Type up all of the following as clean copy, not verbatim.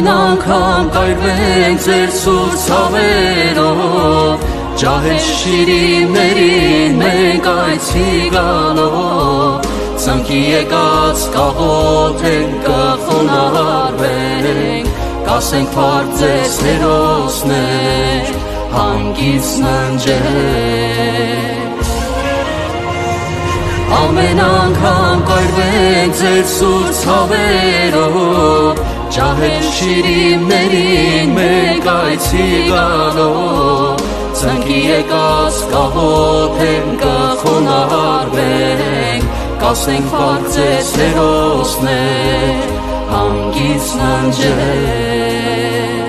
Ամեն անգամ կայրվենք ձեր սուրբ ցավերով, ջահել շիրիմներին մենք այցի գալով, ծնկի եկած կաղոթենք կխոնարհվենք, կասենք փառք ձեզ հերոսներ, հանգիստ ննջեք։ Ամեն անգամ կայրվենք ձեր սուրբ ցավերով, ջահել շիրիմներին մենք այցի գալով, ծնկի եկած կաղոթենք կխոնարհվենք, կասենք փառք ձեզ հերոսներ, հանգիստ ննջեք։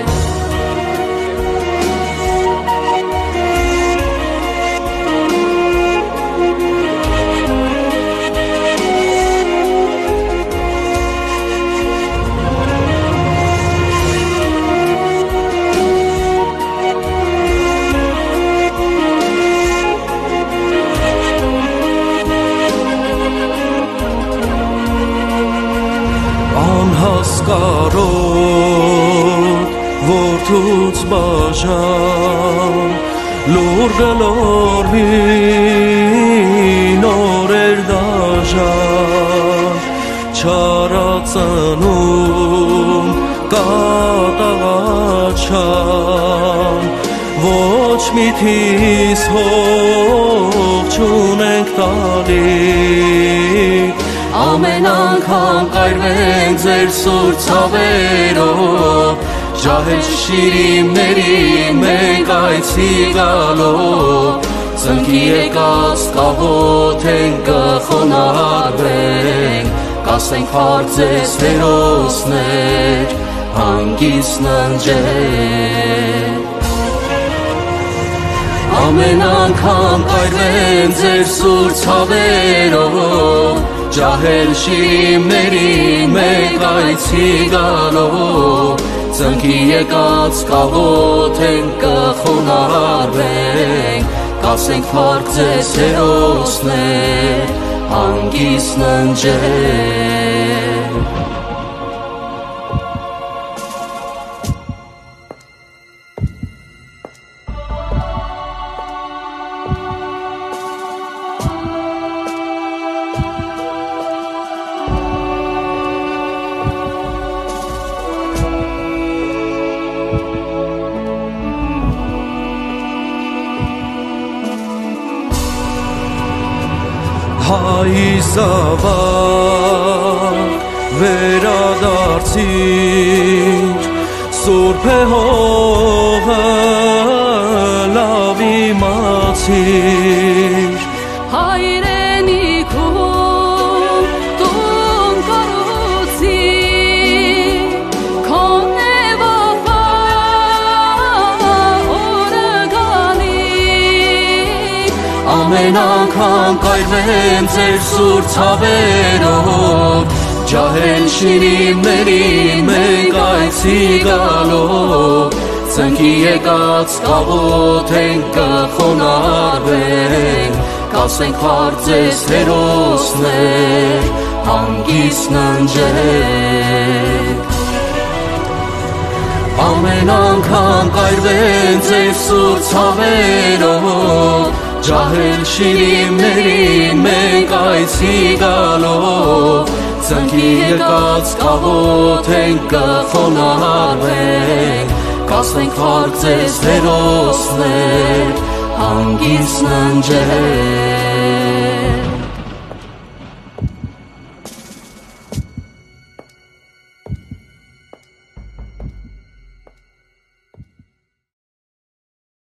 Անհասկարոտ որդուց բաժան, լուր գլորվի նորեր դաժան, չարածնում կատաղաչան, ոչ միթիս հող չունենք տալի, Ամեն անգամ կայրվենք ձեր սուրբ ցավերով, ջահել շիրիմներին մենք այցի գալով, ծնկի եկած կաղոթենք կխոնարհվենք, կասենք փառք ձեզ հերոսներ, հանգիստ ննջեք։ Ամեն անգամ կայրվենք ձեր սուրբ ցավերով, ջահել շիրիմներին մենք այցի գալով, ծնկի եկած կաղոթենք կխոնարհվենք, կասենք փառք ձեզ հերոսներ, հանգիստ ննջեք։ Հայզավակ վերադարձիր, սուրբ է հողը լավ իմացիր, հայրենիքում տուն կառուցիր, քո նեվախան օրը գալի, ամեն անգամ կայրվենք ձեր սուրբ ցավերով, ջահել շիրիմներին մենք այցի գալով, ծնկի եկած կաղոթենք կխոնարհվենք, կասենք փառք ձեզ հերոսներ, հանգիստ ննջեք։ Ամեն անգամ կայրվենք ձեր սուրբ ցավերով, ջահել շիրիմներին մենք այցի գալով, ծնկի եկած կաղոթենք կխոնարհվենք, կասենք փառք ձեզ հերոսներ, հանգիստ ննջեք։